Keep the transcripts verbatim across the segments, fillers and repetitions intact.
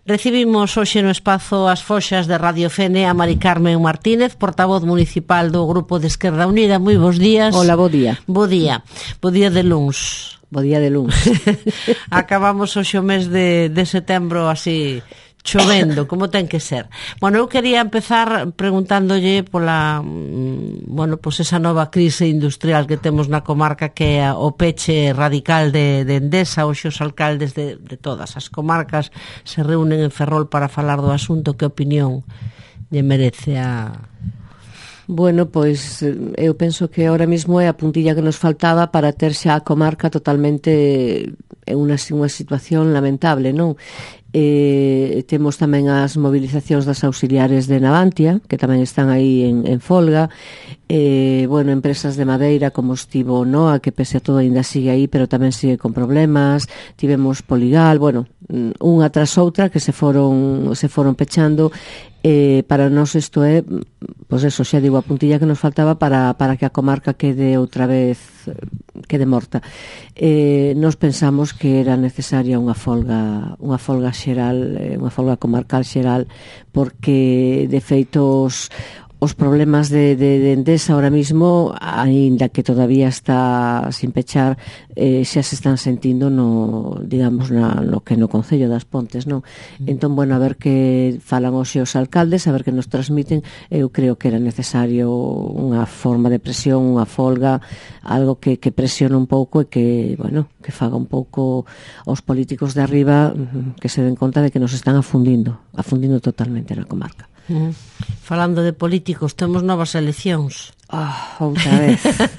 Recibimos hoxe no espazo As Foxas de Radio Fene a Mari Carmen Martínez, portavoz municipal do Grupo de Esquerda Unida. Moi bons días. Hola, bo día. Bo día. Bo día de luns. Bo día de luns. Acabamos hoxe o mes de, de setembro así chovendo, como ten que ser. Bueno, eu quería empezar preguntándolle pola, bueno, pois esa nova crise industrial que temos na comarca, que é o peche radical de, de Endesa. Hoxe os alcaldes de, de todas as comarcas se reúnen en Ferrol para falar do asunto. Que opinión lle merece a... Bueno, pois eu penso que ahora mismo é a puntilla que nos faltaba para ter xa a comarca totalmente en unha, unha situación lamentable, non? Eh, temos tamén as movilizacións das auxiliares de Navantia, que tamén están aí en, en folga. Eh, bueno, empresas de madeira como estivo Noa, que pese a todo ainda sigue aí, pero tamén sigue con problemas. Tivemos Poligal, bueno, unha tras outra que se foron se foron pechando. Eh, para nós isto é, pois eso, xa digo, a puntilla que nos faltaba para, para que a comarca quede outra vez, quede morta. Eh, nós pensamos que era necesaria unha folga, unha folga xeral, unha folga comarcal xeral, porque de feito os, os problemas de, de, de Endesa ahora mismo, aínda que todavía está sin pechar, eh, xa se están sentindo no, digamos, na, no que no Concello das Pontes, non? Mm. Entón, bueno, a ver que falan hoxe os alcaldes, a ver que nos transmiten. Eu creo que era necesario unha forma de presión, unha folga, algo que, que presione un pouco e que, bueno, que faga un pouco aos políticos de arriba, que se den conta de que nos están afundindo, afundindo totalmente na comarca. Uh-huh. Falando de políticos, temos novas eleccións. Oh, outra vez.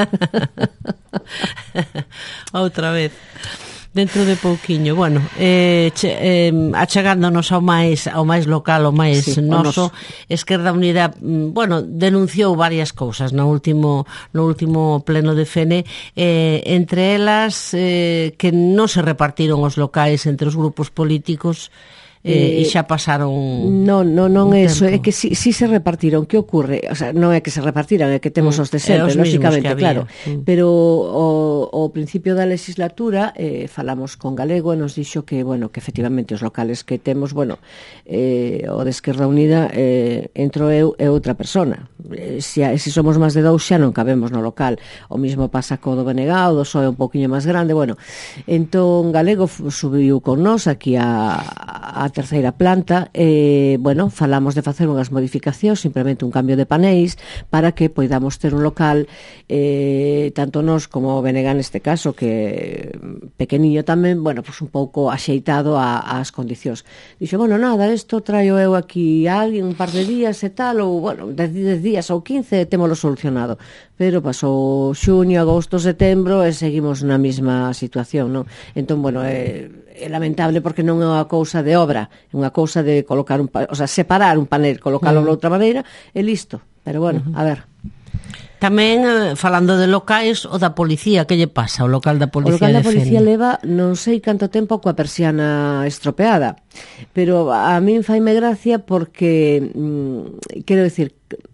Outra vez. Dentro de pouquiño. Bueno, eh, che, eh, achegándonos ao máis ao máis local, ao máis sí, noso, Esquerda Unida, bueno, denunciou varias cousas no último no último pleno de Fene, eh, entre elas eh, que non se repartiron os locais entre os grupos políticos. Eh, e xa pasaron non, non, non é eso, é que si, si se repartiron. Que ocorre? O sea, non é que se repartiran, é que temos mm, os de sempre, os lógicamente, claro, mm. pero o, o principio da legislatura eh, falamos con Galego e nos dixo que, bueno, que efectivamente os locales que temos, bueno, eh, o de Esquerda Unida, eh, entro eu e outra persona. Eh, se, se somos máis de dous xa non cabemos no local. O mismo pasa co do B N G, o do P S O E un poquinho máis grande. Bueno, entón Galego subiu con nós aquí a, a terceira planta, e, bueno, falamos de facer unhas modificacións, simplemente un cambio de paneis, para que poidamos ter un local, eh, tanto nós como o B N G neste caso, que pequeniño tamén, bueno, pues un pouco axeitado a, ás condicións. Dixo, bueno, nada, isto traio eu aquí a alguén un par de días e tal, ou, bueno, dez días ou quince, témolo solucionado. Pero pasou xuño, agosto, setembro e seguimos na mesma situación, non? Entón, bueno, é, é lamentable porque non é unha cousa de obra, é unha cousa de colocar un, o sea, separar un panel, colocalo uh-huh. de outra maneira e listo. Pero bueno, uh-huh. a ver. Tamén, falando de locais, o da policía, que lle pasa? O local da policía, o local da policía Fene leva non sei canto tempo coa persiana estropeada, pero a min faime gracia porque, mm, quero decir,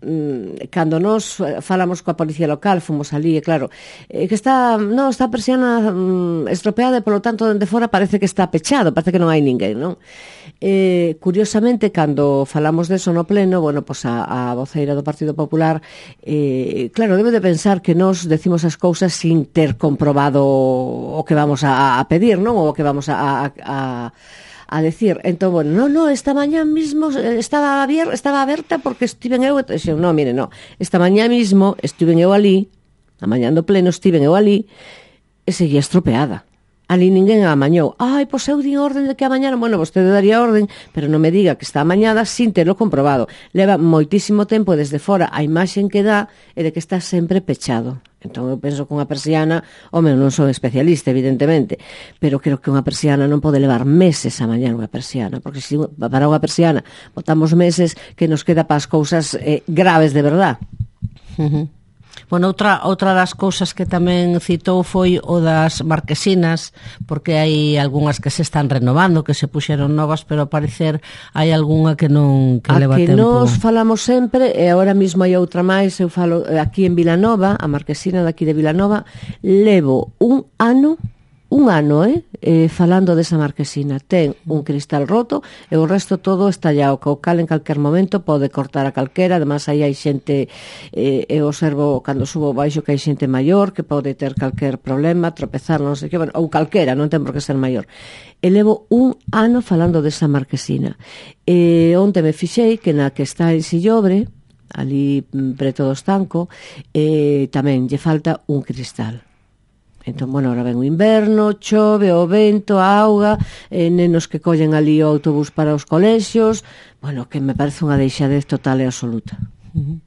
cando nós falamos coa policía local, fomos ali, e claro, eh, que está, non, está a persiana mm, estropeada e polo tanto dende fora parece que está pechado, parece que non hai ninguén, non? Eh, curiosamente, cando falamos deso no pleno, bueno, pois a, a voceira do Partido Popular, eh, claro, debe de pensar que nós decimos as cousas sin ter comprobado o que vamos a, a pedir, non? Ou o que vamos a, a, a a decir. Entón, bueno, no, no, esta mañá mismo estaba abier, estaba aberta porque estiven eu, dixen, no, mire, no, esta mañá mismo estiven eu ali, a mañá do pleno estiven eu ali e seguía estropeada. Ali ninguén a amañou. Ai, pois eu di orden de que amañaron. Bueno, vostede daría orden, pero non me diga que está amañada sin terlo comprobado. Leva moitísimo tempo desde fora a imaxen que dá e de que está sempre pechado. Entón eu penso que unha persiana, home, non son especialista, evidentemente, pero creo que unha persiana non pode levar meses a mañar unha persiana, porque se para unha persiana botamos meses, que nos queda para as cousas eh, graves de verdad. Uh-huh. Bueno, outra, outra das cousas que tamén citou foi o das marquesinas, porque hai algunhas que se están renovando, que se puxeron novas, pero ao parecer hai algunha que non que a leva que tempo. Nos falamos sempre, e agora mesmo hai outra máis, eu falo aquí en Vilanova, a marquesina daqui de Vilanova, levo un ano un ano, eh, eh, falando desa marquesina. Ten un cristal roto e o resto todo estallado, que o cal en calquer momento pode cortar a calquera. Además, aí hai xente, eh, eu observo cando subo baixo que hai xente maior que pode ter calquer problema, tropezar, non sei que, bueno, ou calquera, non ten por que ser maior. E levo un ano falando desa marquesina. E onte me fixei que na que está en Sillobre, ali preto do estanco, eh, tamén lle falta un cristal. Entón, bueno, ahora ven o inverno, chove, o vento, a auga, eh, nenos que collen ali o autobús para os colexios, bueno, que me parece unha deixadez total e absoluta. Uh-huh.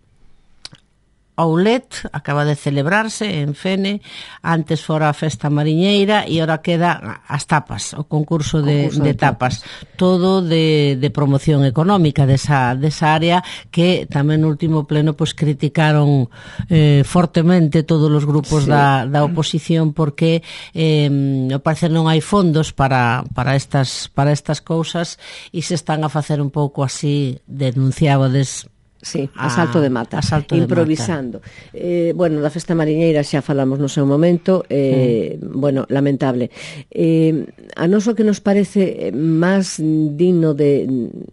Oulet acaba de celebrarse en Fene, antes fora a festa mariñeira e ora queda as tapas, o concurso de, concurso de, de tapas. tapas todo de, de promoción económica desa, desa área, que tamén no último pleno pues, criticaron eh, fortemente todos os grupos sí. da, da oposición, porque eh, parece non hai fondos para, para, estas, para estas cousas e se están a facer un pouco así, denunciábades. Sí, asalto de mata, asalto improvisando. De mata. Eh, bueno, da festa mariñeira xa falamos no seu momento, eh, mm. bueno, lamentable. Eh, a nos o que nos parece máis digno de,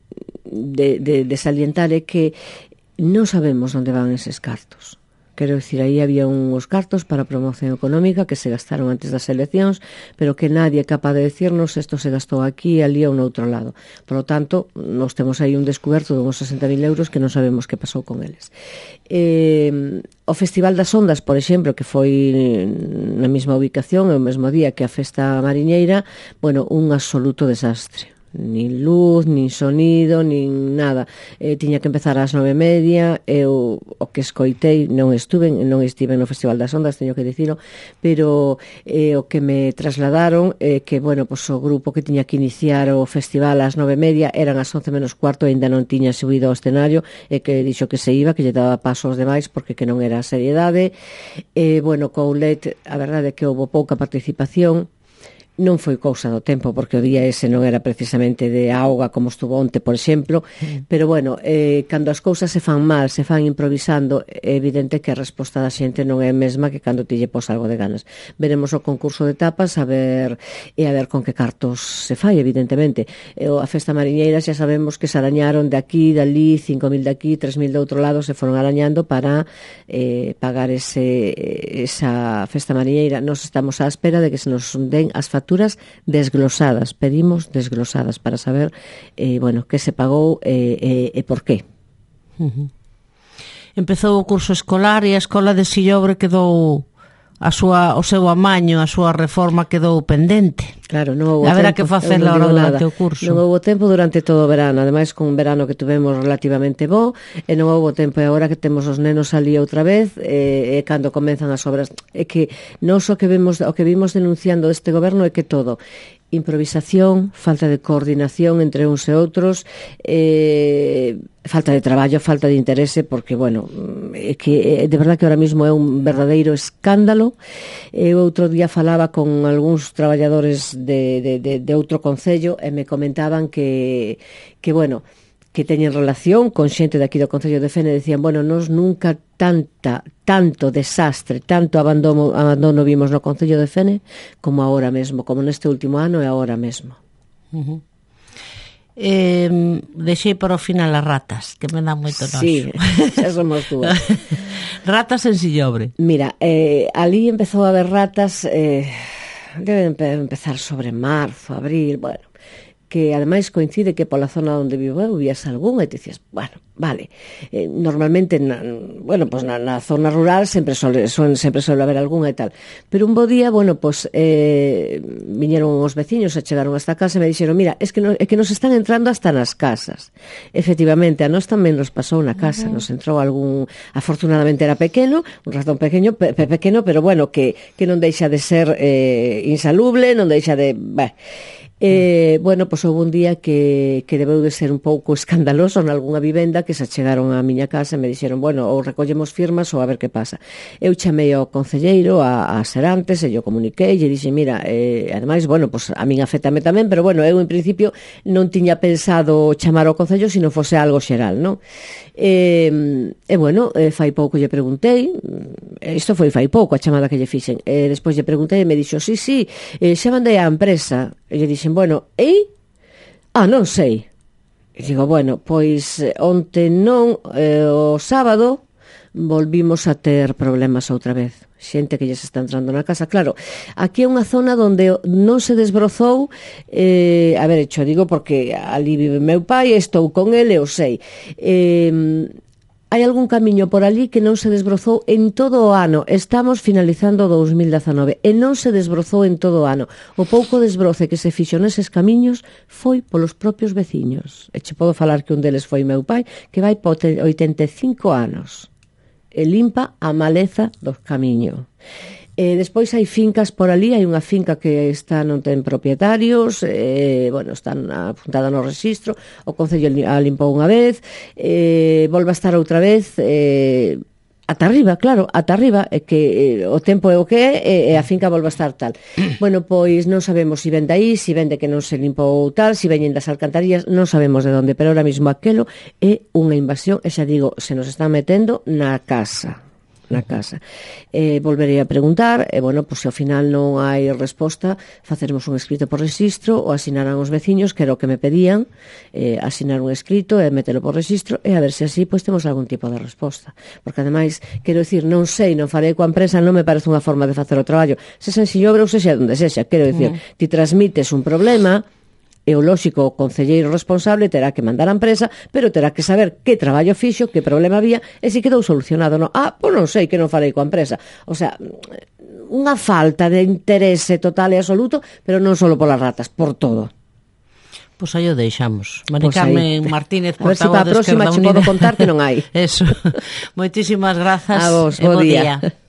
de, de, de salientar é que non sabemos onde van eses cartos. Quero dicir, aí había uns cartos para promoción económica que se gastaron antes das eleccións, pero que nadie é capaz de decirnos isto se gastou aquí, ali ou no outro lado. Por lo tanto, nos temos aí un descuberto de uns sesenta mil euros que non sabemos que pasou con eles. Eh, o Festival das Ondas, por exemplo, que foi na mesma ubicación, o mesmo día que a festa mariñeira, bueno, un absoluto desastre. Nin luz, nin sonido, nin nada. Eh, tiña que empezar ás nove e media. Eu o que escoitei, non estuve, non estive no Festival das Ondas, teño que dicilo, pero eh, o que me trasladaron é eh, que, bueno, pues, o grupo que tiña que iniciar o festival ás nove e media eran as once menos cuarto e ainda non tiña subido ao escenario, e que dixo que se iba, que lle daba paso aos demais porque que non era a seriedade. Eh, bueno, co Oulet, a verdade é que houve pouca participación. Non foi cousa do tempo, porque o día ese non era precisamente de auga como estuvo onte, por exemplo, mm. pero bueno, eh, cando as cousas se fan mal, se fan improvisando, é evidente que a resposta da xente non é a mesma que cando ti lle pos algo de ganas. Veremos o concurso de tapas a ver e a ver con que cartos se fai, evidentemente. E a festa mariñeira xa sabemos que se arañaron de aquí, de ali, cinco mil de aquí, tres mil de outro lado, se foron arañando para eh, pagar ese, esa festa mariñeira. Nos estamos á espera de que se nos den as facturas desglosadas, pedimos desglosadas para saber eh, bueno, que se pagou e eh, eh, por qué. Uh-huh. Empezou o curso escolar e a escola de Sillobre quedou a súa, o seu amaño, a súa reforma quedou pendente. Claro, non houve tempo. Haberá que facela ahora durante nada. o curso. Non houve tempo durante todo o verano, ademais con un verano que tuvemos relativamente bo, e non houve tempo, e agora que temos os nenos ali outra vez, e, e cando comenzan as obras, é que non só que vemos, o que vimos denunciando deste goberno é que todo improvisación, falta de coordinación entre uns e outros, eh, falta de traballo, falta de interese, porque, bueno, é que de verdad que ahora mismo é un verdadeiro escándalo. Eu outro día falaba con algúns traballadores de, de, de, de outro concello e me comentaban que, que bueno, que teñen relación con xente de aquí do Concello de Fene, decían, bueno, nos nunca tanta, tanto desastre, tanto abandono, abandono vimos no Concello de Fene como agora mesmo, como neste último ano e agora mesmo. Uh-huh. Eh, deixei para o final as ratas, que me dan moito noxo. Sí, xa somos dúas. Ratas en Sillobre. Mira, eh, ali empezou a haber ratas, eh, deben empezar sobre marzo, abril, bueno, que ademais coincide que pola zona onde vivo eu vías algún e te dicías, bueno, vale, eh, normalmente na, bueno, pues na, na zona rural sempre sole, son, sempre sole haber algún e tal, pero un bo día, bueno, pues eh, viñeron os veciños e chegaron hasta casa e me dixeron, mira, es que, no, é que nos están entrando hasta nas casas. Efectivamente, a nós tamén nos pasou na casa, uh-huh. nos entrou algún, afortunadamente era pequeno, un ratón pequeño, pe, pe, pequeno, pero bueno, que, que non deixa de ser eh, insalubre, non deixa de... Bah, Eh, bueno, pois houve un día que, que debeu de ser un pouco escandaloso nalgúna vivenda que se achegaron á miña casa e me dixeron, bueno, ou recollemos firmas ou a ver que pasa. Eu chamei ao concelleiro a, a Serantes e yo comuniquei e dixen, mira, eh, ademais, bueno, pois a min afétame tamén, pero bueno, eu en principio non tiña pensado chamar ao concello se non fose algo xeral, non? E, e bueno, eh, fai pouco lle preguntei, isto foi fai pouco a chamada que lle fixen, e despois lle preguntei e me dixo, sí, sí, eh, xa mandei á empresa. E lle dixen, bueno, e? Ah, non sei. E digo, bueno, pois onte non, eh, o sábado volvimos a ter problemas outra vez. Xente que lles está entrando na casa. Claro, aquí é unha zona onde non se desbrozou, eh, a ver, hecho, digo porque ali vive meu pai, estou con ele, o sei. Eh, hai algún camiño por ali que non se desbrozou en todo o ano. Estamos finalizando o dous mil dezanove e non se desbrozou en todo o ano. O pouco desbroce que se fixo neses camiños foi polos propios veciños. E che podo falar que un deles foi meu pai, que vai por oitenta e cinco anos e limpa a maleza dos camiños. E despois hai fincas por ali, hai unha finca que está non ten propietarios, eh, bueno, están apuntada no registro, o Concello a limpou unha vez, eh, volve a estar outra vez, eh, ata arriba, claro, ata arriba, é que eh, o tempo é o que é, e, e a finca volve a estar tal. Bueno, pois non sabemos se si ven de aí, se si ven de que non se limpou tal, se si veñen das alcantarillas, non sabemos de onde, pero ahora mismo aquelo é unha invasión, e xa digo, se nos están metendo na casa. na casa. Eh, volverei a preguntar, e, bueno, pois, se ao final non hai resposta, faceremos un escrito por registro, ou asinarán os veciños, que era o que me pedían, eh, asinar un escrito e metelo por registro, e a ver se así, pois, temos algún tipo de resposta. Porque, ademais, quero dicir, non sei, non farei coa empresa, non me parece unha forma de facer o traballo. Se sencillo obra ou sexa onde sexa, quero dicir, mm. ti transmites un problema, e o lóxico, o concelleiro responsable terá que mandar a empresa, pero terá que saber que traballo fixo, que problema había, e se quedou solucionado, non? Ah, pois non sei, que non farei coa empresa. O sea, unha falta de interese total e absoluto, pero non só polas ratas, por todo. Pois aí o deixamos. Mari Carmen pues Martínez, portavoz de Esquerda Unida. A ver se para a próxima che podo contar que non hai. Eso. Moitísimas grazas. A vos, bo día. día.